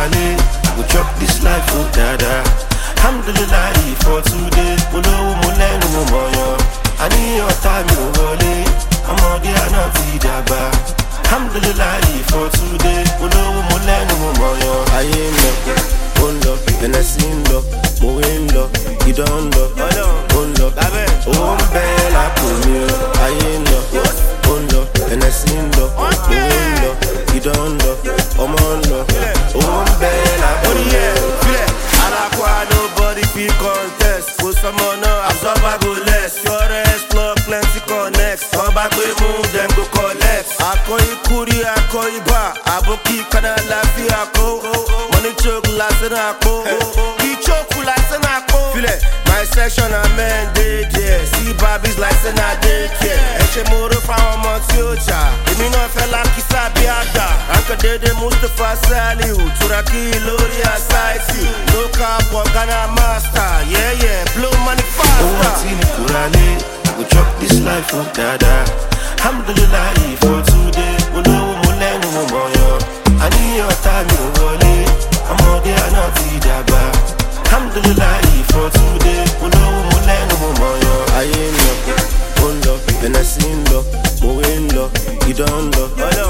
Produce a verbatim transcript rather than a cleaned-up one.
kurale, I go chop this life for dada. Alhamdulillah for today, mo lówó mo lẹ́nu mo mọ̀yàn. A ní ọ̀tá mi ò wọlé, ọmọdé àná ti dàgbà. Alhamdulillah for today, mo lówó mo lẹ́nu mo mọ̀yàn. Ayé ń lọ, ó ń lọ, Hennessy ń lọ, mo ń lọ, idán ń lọ, ó ń lọ, owó ń bẹ lápò mi o. Ayé ń lọ, ó ń lọ, Hennessy ń lọ, mo ń lọ, idán ń lọ, ọmọ ń lọ, owó ń bẹ lápò mi o. Alakwa, nobody feel contest. Put some on now, absorb I go less. Your ass plug plenty connects. Come back we move, them go collect. Akoi kuri, akoi ba. Aboki kana lafi ako. Money choke last in ako. He choke last in ako. Feel it. My section a man day there. See Bobby's like in a daycare. Eche moro from a Montiocha. Imi no fella kisa biada. Anka dede Mustafa Saliu. Turaki Lori Asaiti. No cap or Ghana master. Yeah, yeah. Blow money faster. Oh, what's in it, kurale? I go chop this life for dada. Alhamdulillah for today. Mo lówó mo lẹ́nu mo mọ̀yàn. A ní ọ̀tá mi ò wọlé. Ọmọdé àná ti dàgbà. Alhamdulillah for today. Mo lówó mo lẹ́nu mo mọ̀yàn. Ayé ń lọ, ó ń lọ, Hennessy ń lọ, mo ń lọ, idán ń lọ.